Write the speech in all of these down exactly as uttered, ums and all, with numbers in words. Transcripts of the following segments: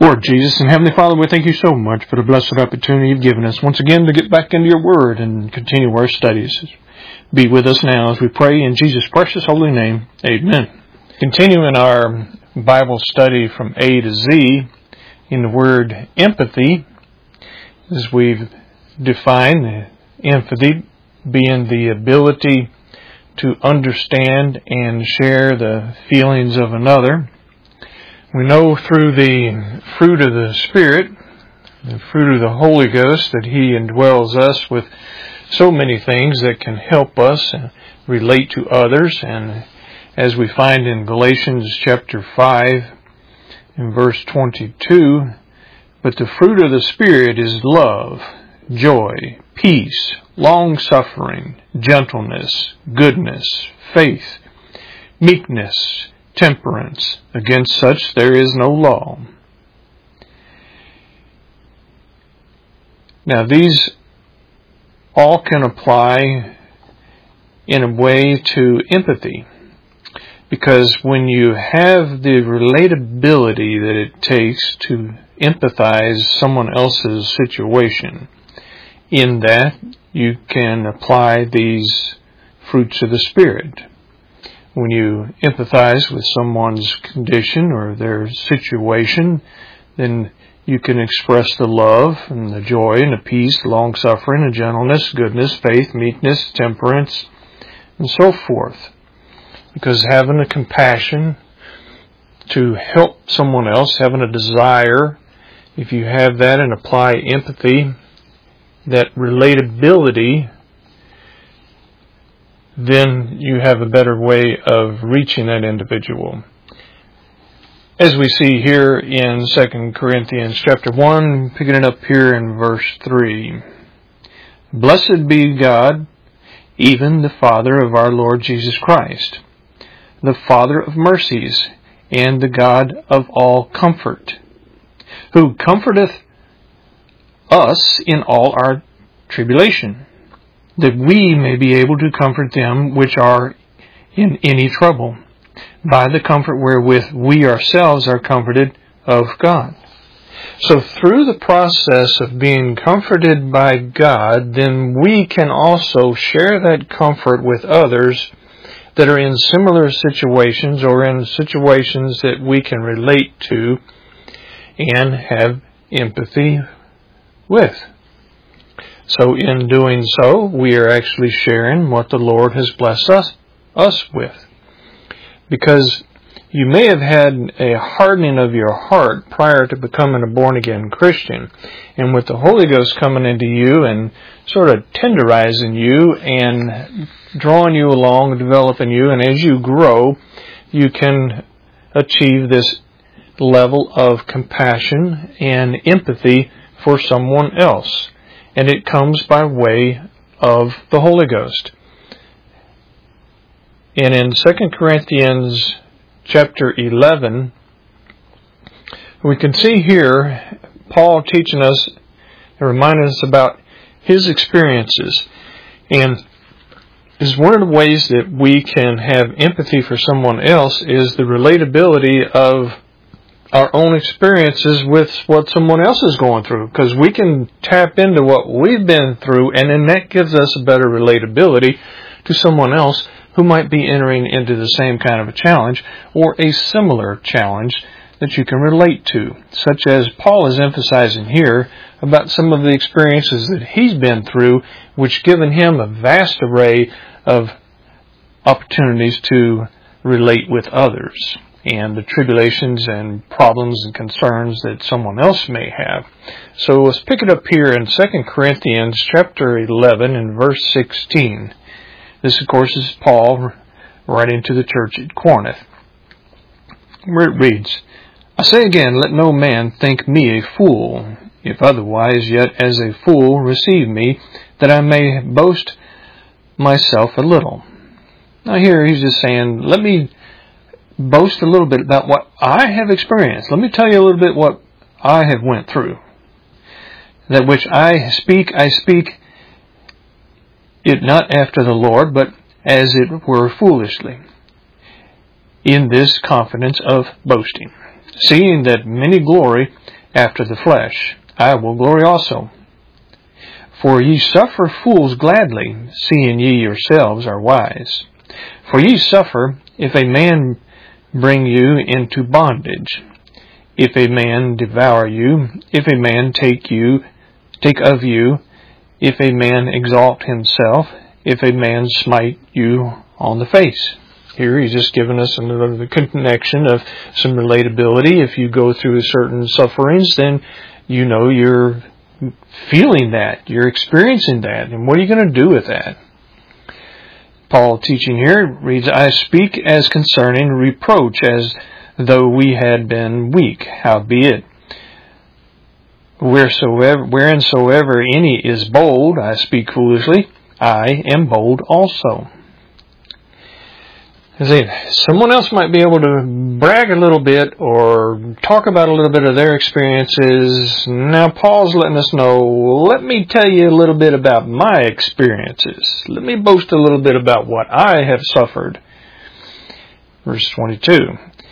Lord Jesus and Heavenly Father, we thank you so much for the blessed opportunity you've given us once again to get back into your word and continue our studies. Be with us now as we pray in Jesus' precious holy name. Amen. Continuing our Bible study from A to Z in the word empathy, as we've defined empathy being the ability to understand and share the feelings of another. We know through the fruit of the Spirit, the fruit of the Holy Ghost, that He indwells us with so many things that can help us relate to others. And as we find in Galatians chapter five, in verse twenty-two, but the fruit of the Spirit is love, joy, peace, long-suffering, gentleness, goodness, faith, meekness, temperance. Against such there is no law. Now these all can apply in a way to empathy, because when you have the relatability that it takes to empathize someone else's situation, in that you can apply these fruits of the Spirit. When you empathize with someone's condition or their situation, then you can express the love and the joy and the peace, the long-suffering, the gentleness, goodness, faith, meekness, temperance, and so forth. Because having a compassion to help someone else, having a desire, if you have that and apply empathy, that relatability, then you have a better way of reaching that individual. As we see here in Second Corinthians chapter one, picking it up here in verse three. Blessed be God, even the Father of our Lord Jesus Christ, the Father of mercies, and the God of all comfort, who comforteth us in all our tribulation, that we may be able to comfort them which are in any trouble, by the comfort wherewith we ourselves are comforted of God. So through the process of being comforted by God, then we can also share that comfort with others that are in similar situations or in situations that we can relate to and have empathy with. So in doing so, we are actually sharing what the Lord has blessed us, us with. Because you may have had a hardening of your heart prior to becoming a born-again Christian. And with the Holy Ghost coming into you and sort of tenderizing you and drawing you along, developing you, and as you grow, you can achieve this level of compassion and empathy for someone else. And it comes by way of the Holy Ghost. And in Second Corinthians chapter eleven, we can see here Paul teaching us and reminding us about his experiences. And is one of the ways that we can have empathy for someone else is the relatability of our own experiences with what someone else is going through, because we can tap into what we've been through, and then that gives us a better relatability to someone else who might be entering into the same kind of a challenge or a similar challenge that you can relate to, such as Paul is emphasizing here about some of the experiences that he's been through, which given him a vast array of opportunities to relate with others and the tribulations and problems and concerns that someone else may have. So let's pick it up here in Second Corinthians chapter eleven and verse sixteen. This, of course, is Paul writing to the church at Corinth, where it reads, I say again, let no man think me a fool, if otherwise, yet as a fool receive me, that I may boast myself a little. Now here he's just saying, let me boast a little bit about what I have experienced. Let me tell you a little bit what I have went through. That which I speak, I speak it not after the Lord, but as it were foolishly, in this confidence of boasting, seeing that many glory after the flesh, I will glory also. For ye suffer fools gladly, seeing ye yourselves are wise. For ye suffer, if a man bring you into bondage, if a man devour you, if a man take you, take of you, if a man exalt himself, if a man smite you on the face. Here he's just given us another connection of some relatability. If you go through certain sufferings, then you know you're feeling that, you're experiencing that, and what are you going to do with that? Paul teaching here reads, I speak as concerning reproach, as though we had been weak. Howbeit, wheresoever, whereinsoever any is bold, I speak foolishly, I am bold also. See, someone else might be able to brag a little bit or talk about a little bit of their experiences. Now Paul's letting us know, let me tell you a little bit about my experiences. Let me boast a little bit about what I have suffered. Verse twenty-two.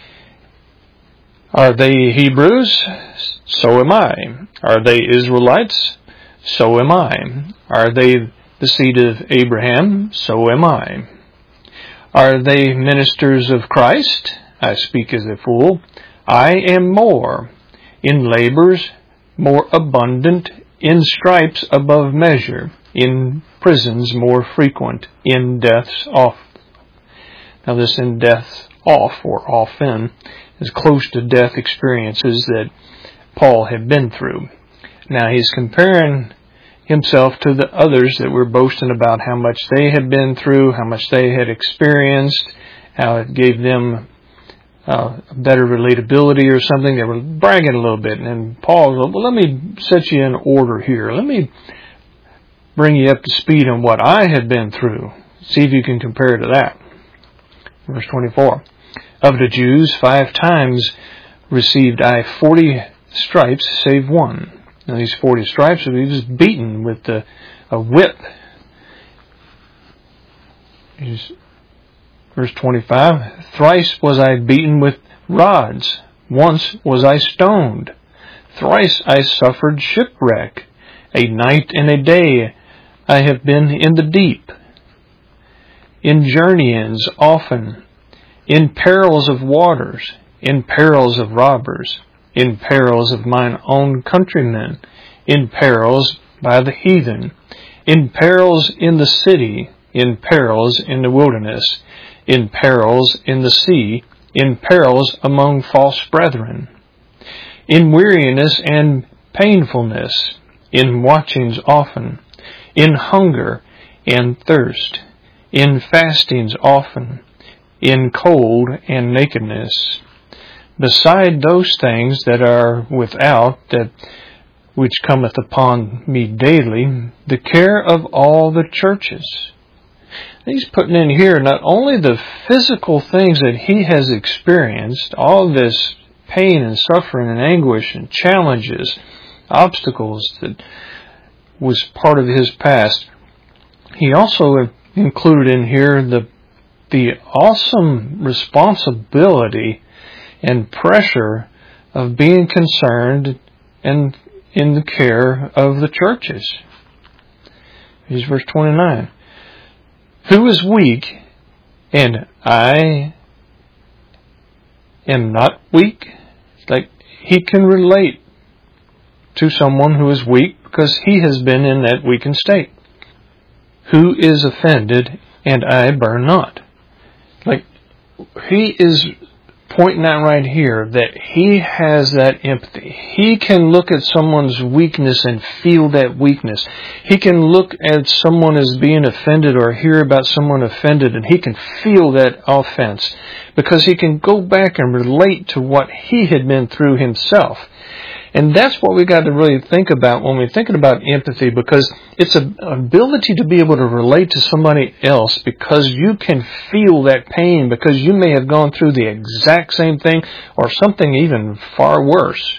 Are they Hebrews? So am I. Are they Israelites? So am I. Are they the seed of Abraham? So am I. Are they ministers of Christ? I speak as a fool. I am more. In labors more abundant. In stripes above measure. In prisons more frequent. In deaths oft. Now this in death off or often is close to death experiences that Paul had been through. Now he's comparing himself to the others that were boasting about how much they had been through, how much they had experienced, how it gave them uh, better relatability or something. They were bragging a little bit. And Paul said, well, let me set you in order here. Let me bring you up to speed on what I had been through. See if you can compare to that. Verse twenty-four. Of the Jews, five times received I forty stripes, save one. Now these forty stripes, he was beaten with the, a whip. He's, verse twenty-five, thrice was I beaten with rods. Once was I stoned. Thrice I suffered shipwreck. A night and a day I have been in the deep. In journeyings often. In perils of waters. In perils of robbers. In perils of mine own countrymen, in perils by the heathen, in perils in the city, in perils in the wilderness, in perils in the sea, in perils among false brethren, in weariness and painfulness, in watchings often, in hunger and thirst, in fastings often, in cold and nakedness. Beside those things that are without, that which cometh upon me daily, the care of all the churches. He's putting in here not only the physical things that he has experienced, all this pain and suffering and anguish and challenges, obstacles that was part of his past. He also included in here the the awesome responsibility and pressure of being concerned and in the care of the churches. Here's verse twenty-nine. Who is weak, and I am not weak? Like he can relate to someone who is weak because he has been in that weakened state. Who is offended, and I burn not? Like he is pointing out right here that he has that empathy. He can look at someone's weakness and feel that weakness. He can look at someone as being offended or hear about someone offended, and he can feel that offense because he can go back and relate to what he had been through himself. And that's what we got to really think about when we're thinking about empathy, because it's an ability to be able to relate to somebody else because you can feel that pain because you may have gone through the exact same thing or something even far worse.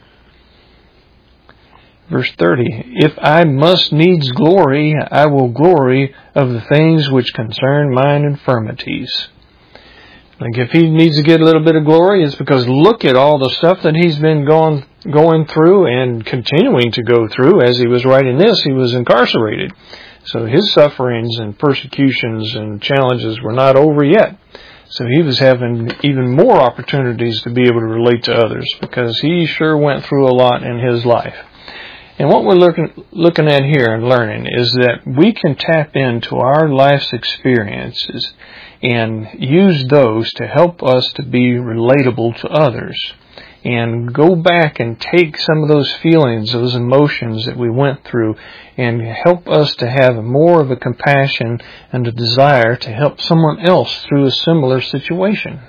Verse thirty, if I must needs glory, I will glory of the things which concern mine infirmities. Like if he needs to get a little bit of glory, it's because look at all the stuff that he's been going going through and continuing to go through. As he was writing this, he was incarcerated. So his sufferings and persecutions and challenges were not over yet. So he was having even more opportunities to be able to relate to others, because he sure went through a lot in his life. And what we're looking looking at here and learning is that we can tap into our life's experiences and use those to help us to be relatable to others, and go back and take some of those feelings, those emotions that we went through, and help us to have more of a compassion and a desire to help someone else through a similar situation.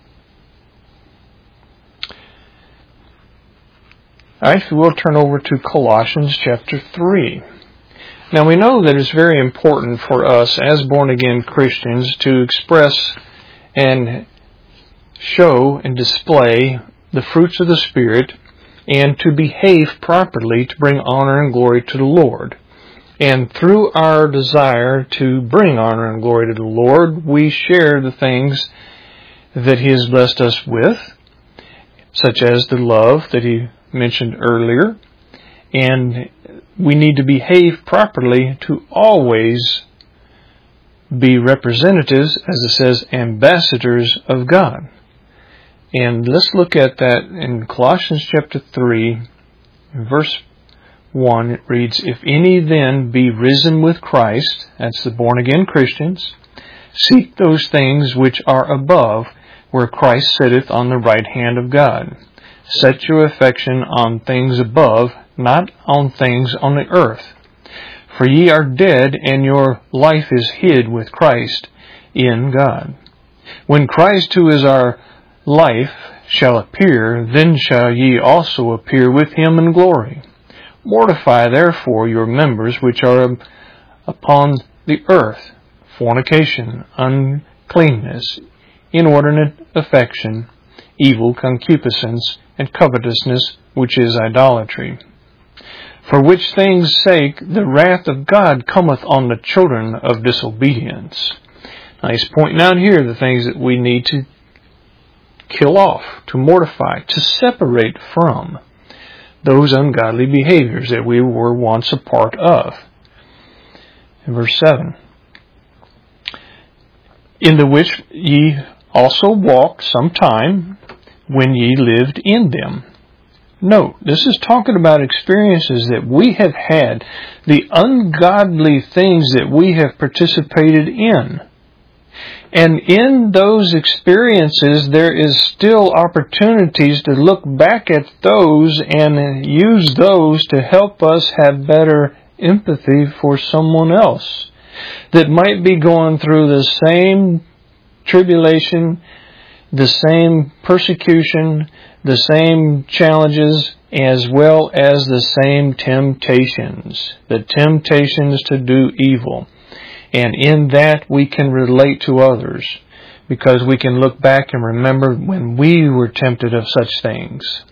All right, if you will, turn over to Colossians chapter three. Now, we know that it's very important for us as born-again Christians to express and show and display the fruits of the Spirit, and to behave properly to bring honor and glory to the Lord. And through our desire to bring honor and glory to the Lord, we share the things that He has blessed us with, such as the love that He mentioned earlier. And we need to behave properly to always be representatives, as it says, ambassadors of God. And let's look at that in Colossians chapter three, verse one. It reads, "If any then be risen with Christ," that's the born-again Christians, "seek those things which are above, where Christ sitteth on the right hand of God. Set your affection on things above, not on things on the earth. For ye are dead, and your life is hid with Christ in God. When Christ, who is our life, shall appear, then shall ye also appear with Him in glory. Mortify therefore your members which are upon the earth, fornication, uncleanness, inordinate affection, evil concupiscence, and covetousness, which is idolatry. For which things' sake the wrath of God cometh on the children of disobedience." Now he's pointing out here the things that we need to kill off, to mortify, to separate from those ungodly behaviors that we were once a part of. In verse seven, "In the which ye also walked sometime, when ye lived in them." Note, this is talking about experiences that we have had, the ungodly things that we have participated in. And in those experiences, there is still opportunities to look back at those and use those to help us have better empathy for someone else that might be going through the same tribulation, the same persecution, the same challenges, as well as the same temptations, the temptations to do evil. And in that we can relate to others, because we can look back and remember when we were tempted of such things.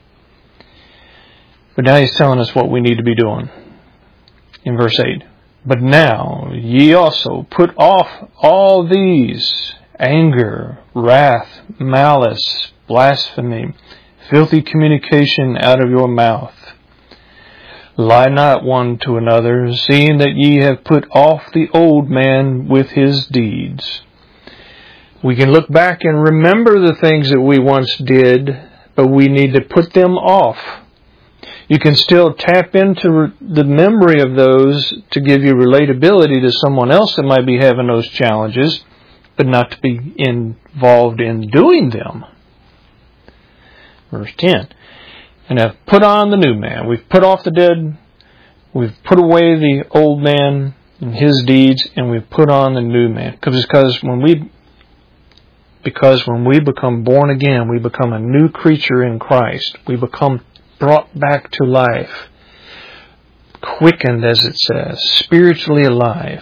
But now he's telling us what we need to be doing. In verse eight, "But now ye also put off all these, anger, wrath, malice, blasphemy, filthy communication out of your mouth. Lie not one to another, seeing that ye have put off the old man with his deeds." We can look back and remember the things that we once did, but we need to put them off. You can still tap into the memory of those to give you relatability to someone else that might be having those challenges, but not to be involved in doing them. Verse ten, "And have put on the new man." We've put off the dead, we've put away the old man and his deeds, and we've put on the new man. Because when we, because when we become born again, we become a new creature in Christ. We become brought back to life, quickened, as it says, spiritually alive.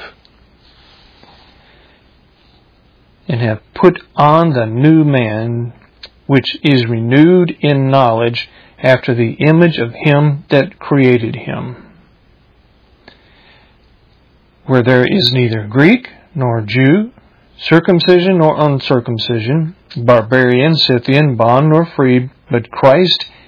"And have put on the new man, which is renewed in knowledge after the image of Him that created him. Where there is neither Greek nor Jew, circumcision nor uncircumcision, barbarian, Scythian, bond nor free, but Christ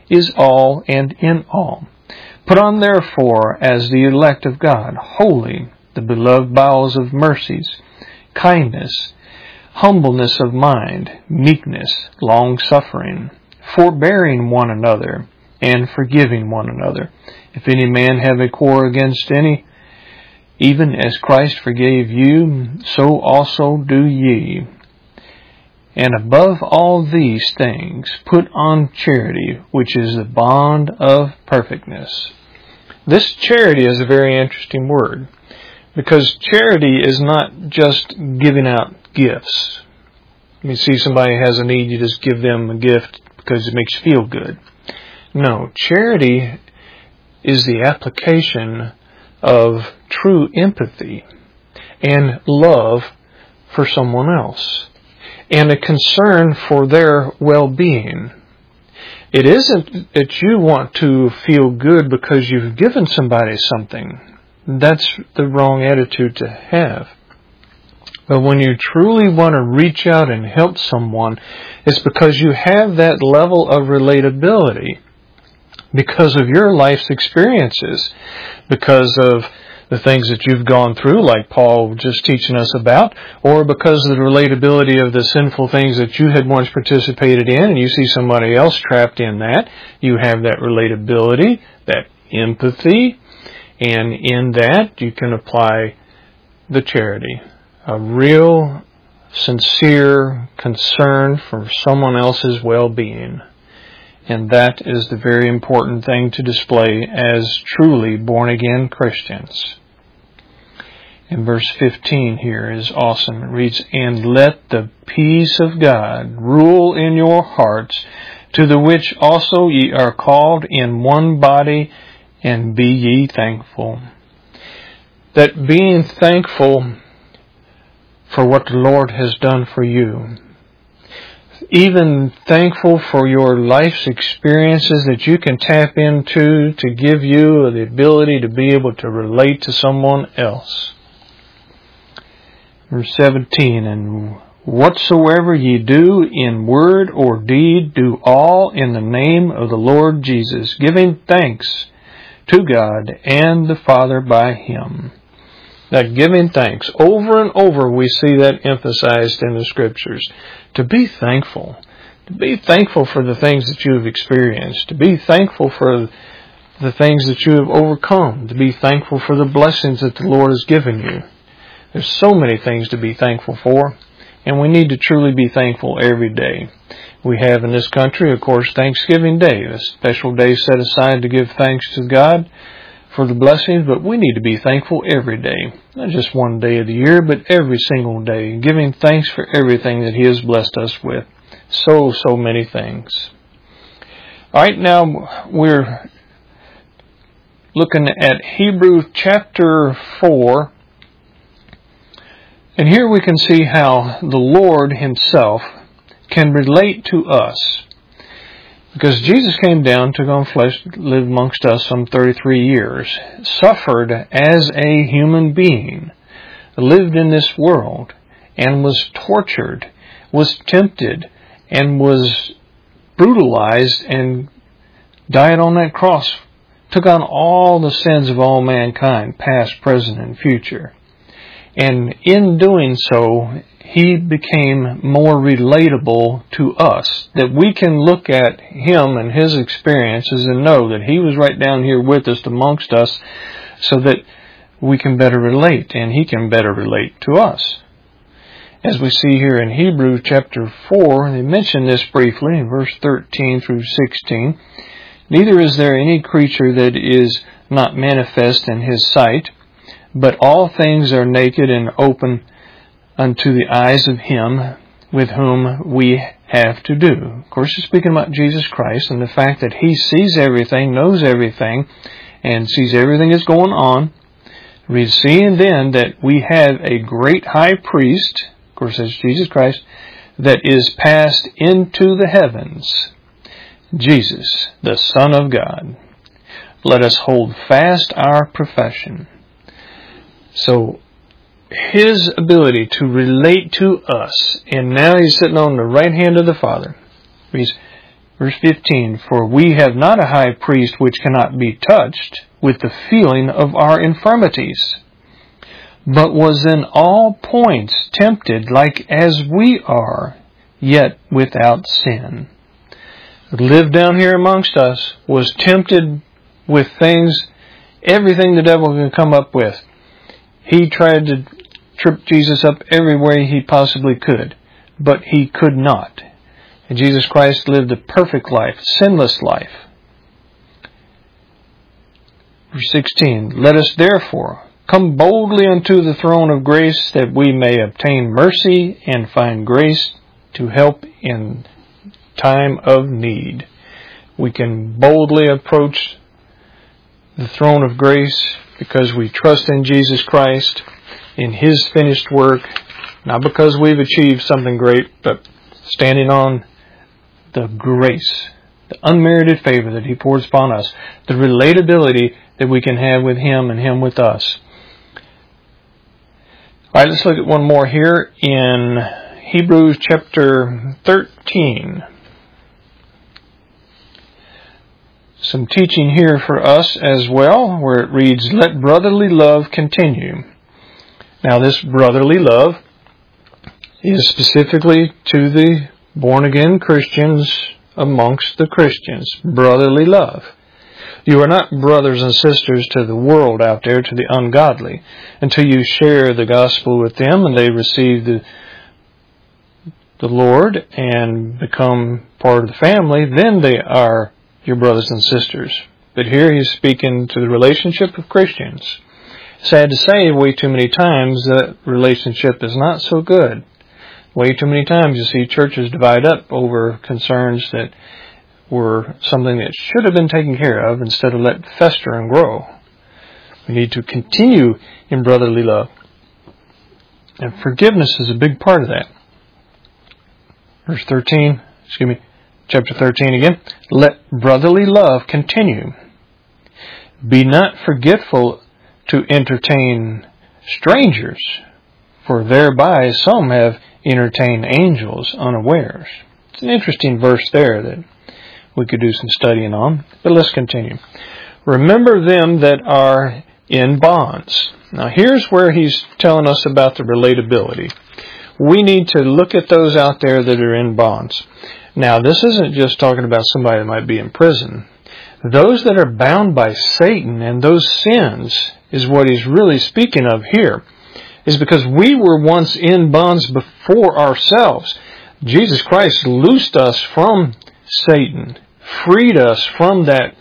is all and in all. Put on therefore as the elect of God, holy, the beloved bowels of mercies, kindness, humbleness of mind, meekness, long-suffering, forbearing one another, and forgiving one another. If any man have a quarrel against any, even as Christ forgave you, so also do ye. And above all these things, put on charity, which is the bond of perfectness. This charity is a very interesting word, because charity is not just giving out gifts. You see somebody has a need, you just give them a gift because it makes you feel good. No, charity is the application of true empathy and love for someone else, and a concern for their well-being. It isn't that you want to feel good because you've given somebody something. That's the wrong attitude to have. But when you truly want to reach out and help someone, it's because you have that level of relatability because of your life's experiences, because of the things that you've gone through, like Paul was just teaching us about, or because of the relatability of the sinful things that you had once participated in, and you see somebody else trapped in that. You have that relatability, that empathy, and in that you can apply the charity. A real, sincere concern for someone else's well-being. And that is the very important thing to display as truly born-again Christians. And verse fifteen here is awesome. It reads, "And let the peace of God rule in your hearts, to the which also ye are called in one body, and be ye thankful." That being thankful for what the Lord has done for you, even thankful for your life's experiences that you can tap into to give you the ability to be able to relate to someone else. Verse seventeen, "And whatsoever ye do in word or deed, do all in the name of the Lord Jesus, giving thanks to God and the Father by Him." That giving thanks, over and over we see that emphasized in the Scriptures. To be thankful. To be thankful for the things that you have experienced. To be thankful for the things that you have overcome. To be thankful for the blessings that the Lord has given you. There's so many things to be thankful for, and we need to truly be thankful every day. We have in this country, of course, Thanksgiving Day, a special day set aside to give thanks to God for the blessings, but we need to be thankful every day. Not just one day of the year, but every single day, giving thanks for everything that He has blessed us with. So, so many things. All right, now we're looking at Hebrews chapter four. And here we can see how the Lord Himself can relate to us. Because Jesus came down, took on flesh, lived amongst us some thirty-three years, suffered as a human being, lived in this world, and was tortured, was tempted, and was brutalized, and died on that cross, took on all the sins of all mankind, past, present, and future. And in doing so, He became more relatable to us, that we can look at Him and His experiences and know that He was right down here with us, amongst us, so that we can better relate, and He can better relate to us. As we see here in Hebrews chapter four, they mention this briefly in verse thirteen through sixteen. "Neither is there any creature that is not manifest in His sight, but all things are naked and open unto the eyes of Him with whom we have to do." Of course, it's speaking about Jesus Christ and the fact that He sees everything, knows everything, and sees everything that's going on. We're seeing then that we have a great high priest, of course that's Jesus Christ, that is passed into the heavens, Jesus, the Son of God. Let us hold fast our profession. So, His ability to relate to us, and now He's sitting on the right hand of the Father. He's Verse fifteen, for we have not a high priest which cannot be touched with the feeling of our infirmities, but was in all points tempted like as we are, yet without sin. Lived down here amongst us, was tempted with things, everything the devil can come up with. He tried to trip Jesus up every way he possibly could, but he could not. And Jesus Christ lived a perfect life, sinless life. Verse sixteen, let us therefore come boldly unto the throne of grace, that we may obtain mercy and find grace to help in time of need. We can boldly approach the throne of grace because we trust in Jesus Christ, in His finished work, not because we've achieved something great, but standing on the grace, the unmerited favor that He pours upon us, the relatability that we can have with Him and Him with us. All right, let's look at one more here in Hebrews chapter thirteen. Some teaching here for us as well, where it reads, let brotherly love continue. Now this brotherly love is specifically to the born-again Christians amongst the Christians. Brotherly love. You are not brothers and sisters to the world out there, to the ungodly, until you share the gospel with them and they receive the, the Lord and become part of the family. Then they are your brothers and sisters. But here he's speaking to the relationship of Christians. Sad to say, way too many times that relationship is not so good. Way too many times you see churches divide up over concerns that were something that should have been taken care of instead of let fester and grow. We need to continue in brotherly love. And forgiveness is a big part of that. Verse thirteen, excuse me, chapter thirteen again. Let brotherly love continue. Be not forgetful to entertain strangers, for thereby some have entertained angels unawares. It's an interesting verse there that we could do some studying on, but let's continue. Remember them that are in bonds. Now here's where he's telling us about the relatability. We need to look at those out there that are in bonds. Now this isn't just talking about somebody that might be in prison. Those that are bound by Satan and those sins is what he's really speaking of here. Is because we were once in bonds before ourselves. Jesus Christ loosed us from Satan, freed us from that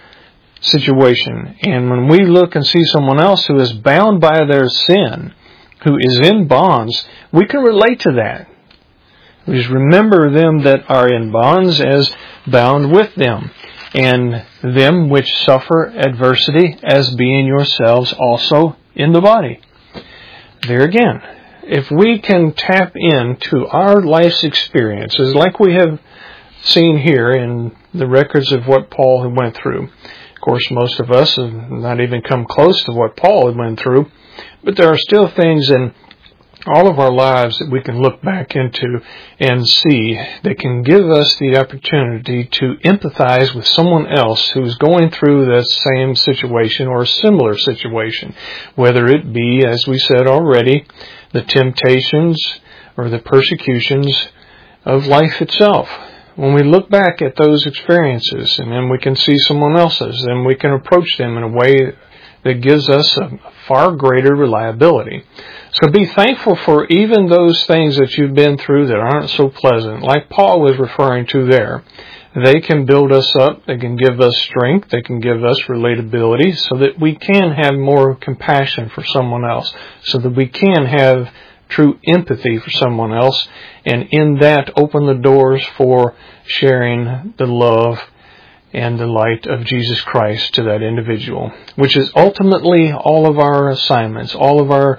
situation. And when we look and see someone else who is bound by their sin, who is in bonds, we can relate to that. We just remember them that are in bonds as bound with them, and them which suffer adversity as being yourselves also in the body. There again, if we can tap into our life's experiences, like we have seen here in the records of what Paul had went through. Of course, most of us have not even come close to what Paul had went through, but there are still things in all of our lives that we can look back into and see that can give us the opportunity to empathize with someone else who's going through that same situation or a similar situation, whether it be, as we said already, the temptations or the persecutions of life itself. When we look back at those experiences and then we can see someone else's, then we can approach them in a way that gives us a far greater reliability. So be thankful for even those things that you've been through that aren't so pleasant. Like Paul was referring to there. They can build us up. They can give us strength. They can give us relatability so that we can have more compassion for someone else. So that we can have true empathy for someone else. And in that, open the doors for sharing the love and the light of Jesus Christ to that individual. Which is ultimately all of our assignments, all of our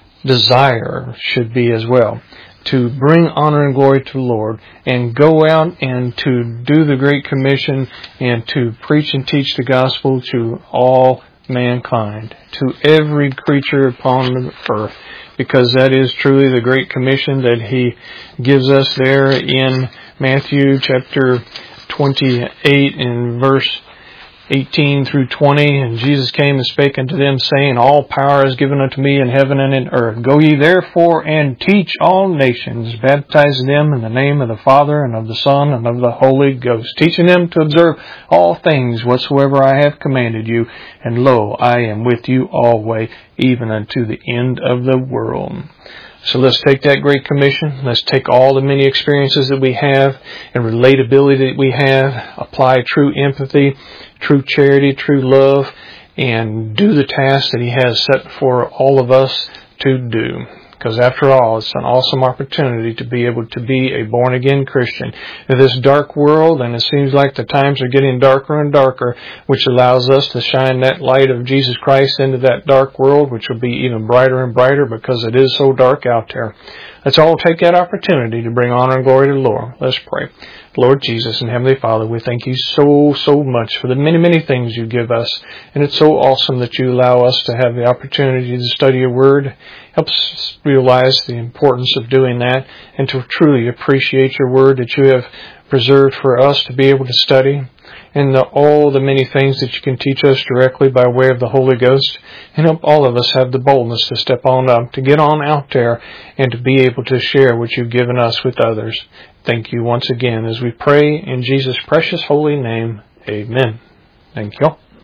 desire should be as well, to bring honor and glory to the Lord and go out and to do the Great Commission and to preach and teach the gospel to all mankind, to every creature upon the earth, because that is truly the Great Commission that He gives us there in Matthew chapter twenty-eight in verse eighteen through twenty, and Jesus came and spake unto them, saying, All power is given unto me in heaven and in earth. Go ye therefore and teach all nations, baptizing them in the name of the Father and of the Son and of the Holy Ghost, teaching them to observe all things whatsoever I have commanded you. And lo, I am with you always, even unto the end of the world. So let's take that Great Commission. Let's take all the many experiences that we have and relatability that we have, apply true empathy, true charity, true love, and do the task that He has set before all of us to do. Because after all, it's an awesome opportunity to be able to be a born-again Christian. In this dark world, and it seems like the times are getting darker and darker, which allows us to shine that light of Jesus Christ into that dark world, which will be even brighter and brighter because it is so dark out there. Let's all take that opportunity to bring honor and glory to the Lord. Let's pray. Lord Jesus and Heavenly Father, we thank you so, so much for the many, many things you give us. And it's so awesome that you allow us to have the opportunity to study your word. Help us realize the importance of doing that and to truly appreciate your word that you have preserved for us to be able to study. And the, all the many things that you can teach us directly by way of the Holy Ghost. And help all of us have the boldness to step on up, to get on out there, and to be able to share what you've given us with others. Thank you once again as we pray in Jesus' precious holy name. Amen. Thank you.